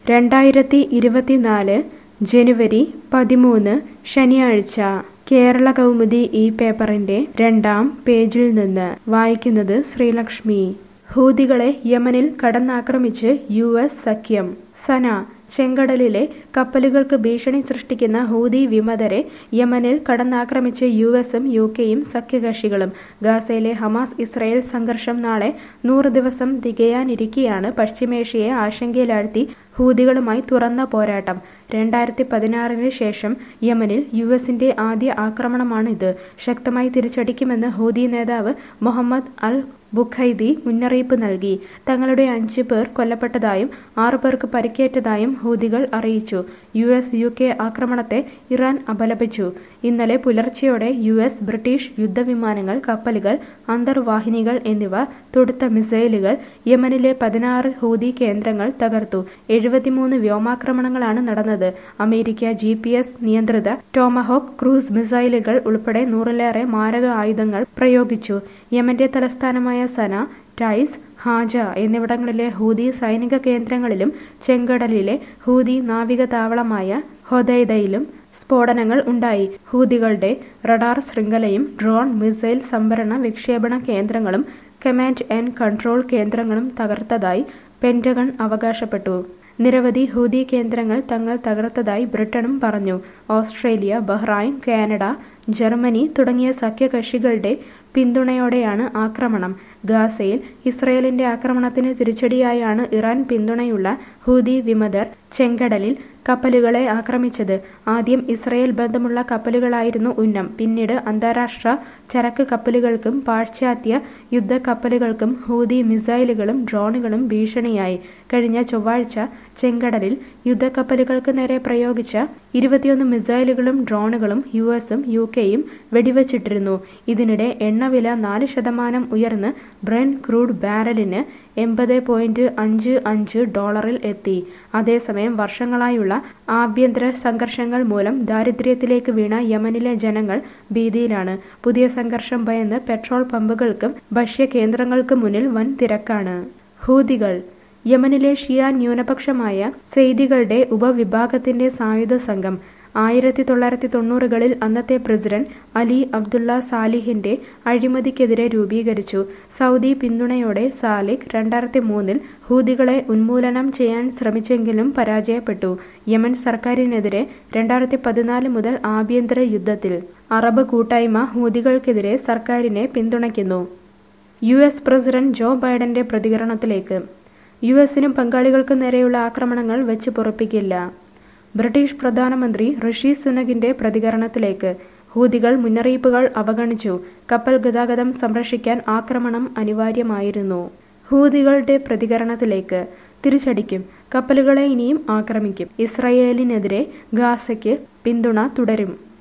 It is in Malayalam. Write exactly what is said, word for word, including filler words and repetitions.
രണ്ടായിരത്തി ഇരുപത്തിനാല് ജനുവരി പതിമൂന്ന് ശനിയാഴ്ച കേരള കൗമുദി ഈ പേപ്പറിന്റെ രണ്ടാം പേജിൽ നിന്ന് വായിക്കുന്നത് ശ്രീലക്ഷ്മി. ഹൂതികളെ യമനിൽ കടന്നാക്രമിച്ച് യു എസ് സഖ്യം. സന ചെങ്കടലിലെ കപ്പലുകൾക്ക് ഭീഷണി സൃഷ്ടിക്കുന്ന ഹൂതി വിമതരെ യമനിൽ കടന്നാക്രമിച്ച് യു എസും യു കെയും സഖ്യകക്ഷികളും. ഗാസയിലെ ഹമാസ് ഇസ്രയേൽ സംഘർഷം നാളെ നൂറ് ദിവസം തികയാനിരിക്കെയാണ് പശ്ചിമേഷ്യയെ ആശങ്കയിലാഴ്ത്തി ഹൂതികളുമായി തുറന്ന പോരാട്ടം. രണ്ടായിരത്തി പതിനാറിന് ശേഷം യമനിൽ യു എസിന്റെ ആദ്യ ആക്രമണമാണിത്. ശക്തമായി തിരിച്ചടിക്കുമെന്ന് ഹൂതി നേതാവ് മുഹമ്മദ് അൽ ബുഖൈദി മുന്നറിയിപ്പ് നൽകി. തങ്ങളുടെ അഞ്ച് പേർ കൊല്ലപ്പെട്ടതായും ആറു പേർക്ക് പരിക്കേറ്റതായും ഹൂതികൾ അറിയിച്ചു. യു എസ് യു കെ ആക്രമണത്തെ ഇറാൻ അപലപിച്ചു. ഇന്നലെ പുലർച്ചെയോടെ യു എസ് ബ്രിട്ടീഷ് യുദ്ധവിമാനങ്ങൾ, കപ്പലുകൾ, അന്തർവാഹിനികൾ എന്നിവ തൊടുത്ത മിസൈലുകൾ യമനിലെ പതിനാറ് ഹൂതി കേന്ദ്രങ്ങൾ തകർത്തു. എഴുപത്തിമൂന്ന് വ്യോമാക്രമണങ്ങളാണ് നടന്നത്. അമേരിക്ക ജി പി എസ് നിയന്ത്രിത ടോമഹോക്ക് ക്രൂസ് മിസൈലുകൾ ഉൾപ്പെടെ നൂറിലേറെ മാരക ആയുധങ്ങൾ പ്രയോഗിച്ചു. യമന്റെ തലസ്ഥാനമായ സന, ടൈസ്, ഹാജ എന്നിവിടങ്ങളിലെ ഹൂതി സൈനിക കേന്ദ്രങ്ങളിലും ചെങ്കടലിലെ ഹൂതി നാവിക താവളമായ ഹൊദൈദയിലും സ്ഫോടനങ്ങൾ ഉണ്ടായി. ഹൂതികളുടെ റഡാർ ശൃംഖലയും ഡ്രോൺ, മിസൈൽ സംഭരണ വിക്ഷേപണ കേന്ദ്രങ്ങളും കമാൻഡ് ആൻഡ് കൺട്രോൾ കേന്ദ്രങ്ങളും തകർത്തതായി പെന്റഗൺ അവകാശപ്പെട്ടു. നിരവധി ഹൂതി കേന്ദ്രങ്ങൾ തങ്ങൾ തകർത്തതായി ബ്രിട്ടനും പറഞ്ഞു. ഓസ്ട്രേലിയ, ബഹ്റൈൻ, കാനഡ, ജർമ്മനി തുടങ്ങിയ സഖ്യകക്ഷികളുടെ പിന്തുണയോടെയാണ് ആക്രമണം. ഗാസയിൽ ഇസ്രയേലിന്റെ ആക്രമണത്തിന് തിരിച്ചടിയായാണ് ഇറാൻ പിന്തുണയുള്ള ഹൂതി വിമതർ ചെങ്കടലിൽ കപ്പലുകളെ ആക്രമിച്ചത്. ആദ്യം ഇസ്രയേൽ ബന്ധമുള്ള കപ്പലുകളായിരുന്നു ഉന്നം. പിന്നീട് അന്താരാഷ്ട്ര ചരക്ക് കപ്പലുകൾക്കും പാശ്ചാത്യ യുദ്ധ കപ്പലുകൾക്കും ഹൂതി മിസൈലുകളും ഡ്രോണുകളും ഭീഷണിയായി. കഴിഞ്ഞ ചൊവ്വാഴ്ച ചെങ്കടലിൽ യുദ്ധക്കപ്പലുകൾക്ക് നേരെ പ്രയോഗിച്ച ഇരുപത്തിയൊന്ന് മിസൈലുകളും ഡ്രോണുകളും യു എസും യു കെയും വെടിവച്ചിട്ടിരുന്നു. ഇതിനിടെ എണ്ണവില നാല് ശതമാനം ഉയർന്ന് ബ്രെന്റ് ക്രൂഡ് ബാരലിന് എൺപത് പോയിന്റ് അഞ്ച് അഞ്ച് ഡോളറിൽ എത്തി. അതേസമയം വർഷങ്ങളായുള്ള ആഭ്യന്തര സംഘർഷങ്ങൾ മൂലം ദാരിദ്ര്യത്തിലേക്ക് വീണ യമനിലെ ജനങ്ങൾ ഭീതിയിലാണ്. പുതിയ സംഘർഷം ഭയന്ന് പെട്രോൾ പമ്പുകൾക്കും ഭക്ഷ്യ കേന്ദ്രങ്ങൾക്കും മുന്നിൽ വൻ തിരക്കാണ്. ഹൂതികൾ യമനിലെ ഷിയ ന്യൂനപക്ഷമായ സെയ്ദികളുടെ ഉപവിഭാഗത്തിന്റെ സായുധ സംഘം. ആയിരത്തി തൊള്ളായിരത്തി തൊണ്ണൂറുകളിൽ അന്നത്തെ പ്രസിഡന്റ് അലി അബ്ദുള്ള സാലിഹിന്റെ അഴിമതിക്കെതിരെ രൂപീകരിച്ചു. സൗദി പിന്തുണയോടെ സാലിഹ് രണ്ടായിരത്തി മൂന്നിൽ ഹൂതികളെ ഉന്മൂലനം ചെയ്യാൻ ശ്രമിച്ചെങ്കിലും പരാജയപ്പെട്ടു. യമൻ സർക്കാരിനെതിരെ രണ്ടായിരത്തി പതിനാല് മുതൽ ആഭ്യന്തര യുദ്ധത്തിൽ. അറബ് കൂട്ടായ്മ ഹൂതികൾക്കെതിരെ സർക്കാരിനെ പിന്തുണയ്ക്കുന്നു. യു എസ് പ്രസിഡന്റ് ജോ ബൈഡന്റെ പ്രതികരണത്തിലേക്ക്. യു എസിനും പങ്കാളികൾക്കും നേരെയുള്ള ആക്രമണങ്ങൾ വെച്ച് പൊറുപ്പിക്കില്ല. ബ്രിട്ടീഷ് പ്രധാനമന്ത്രി ഋഷി സുനകിന്റെ പ്രതികരണത്തിലേക്ക്. ഹൂതികൾ മുന്നറിയിപ്പുകൾ അവഗണിച്ചു. കപ്പൽ ഗതാഗതം സംരക്ഷിക്കാൻ ആക്രമണം അനിവാര്യമായിരുന്നു. ഹൂതികളുടെ പ്രതികരണത്തിലേക്ക്. തിരിച്ചടിക്കും. കപ്പലുകളെ ഇനിയും ആക്രമിക്കും. ഇസ്രയേലിനെതിരെ ഗാസയ്ക്ക് പിന്തുണ തുടരും.